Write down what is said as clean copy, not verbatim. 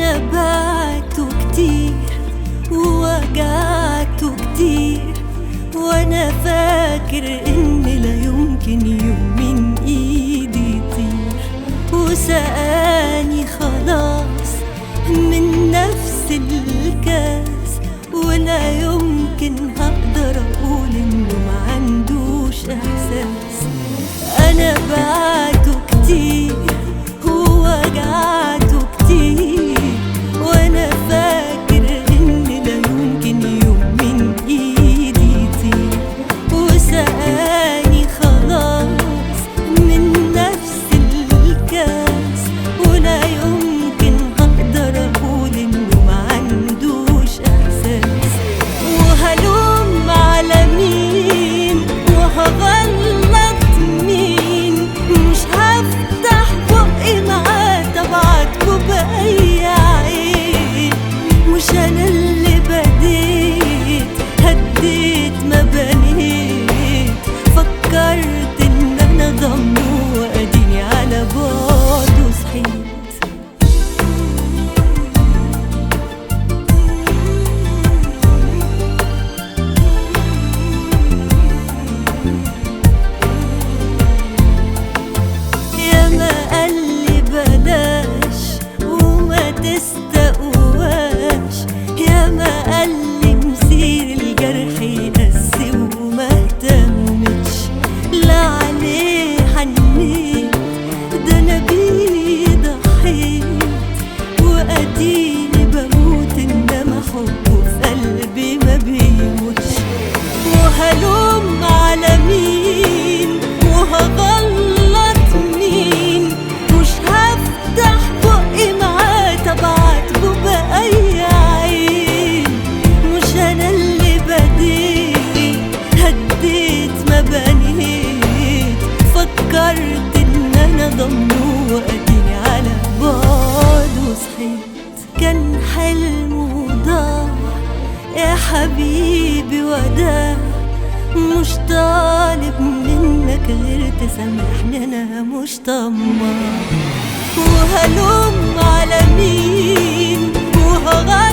أنا بعته كتير ووجعته كتير، وأنا فاكر إن لا يمكن يوم من إيدي يطير، وسقاني خلاص من نفس الكاس، ولا يمكن هقدر أقول إنه معندوش إحساس. أنا بعته كتير ووجعته كتير، وأنا فاكر إن لا يمكن يوم من إيدي يطير، وسقاني خلاص من نفس الكاس، ولا يمكن هقدر أقول إنه معندوش إحساس. وهلوم على مين وهغلط مين، مش هفتح بقي معاه طب عاتبه بأي عيب. مش أنا اللي بديت هديت ما بنيت، فكرت إن أنا ضمنه وأديني على بعده صحيت. ياما قالي بلاش وما تستقواش، ياما قالي مسير الجرح يقسي وما اهتمتش، لا عليه حنيت ده أنا بيه ضحيت، وأديني بموت إنما حبه في قلبي ما بيموتش. وهلوم على مين وهغلط مين، مش هفتح بقي معاه طب عاتبه بأي عين. مش أنا اللي بديت هديت ما بنيت، فكرت إن أنا ضمنه وأديني على بعده صحيت. كان حلمه ضاع يا حبيبي وداع، مش طالب منك غير تسامحني أنا مش طماع. وهلوم على مين وهغير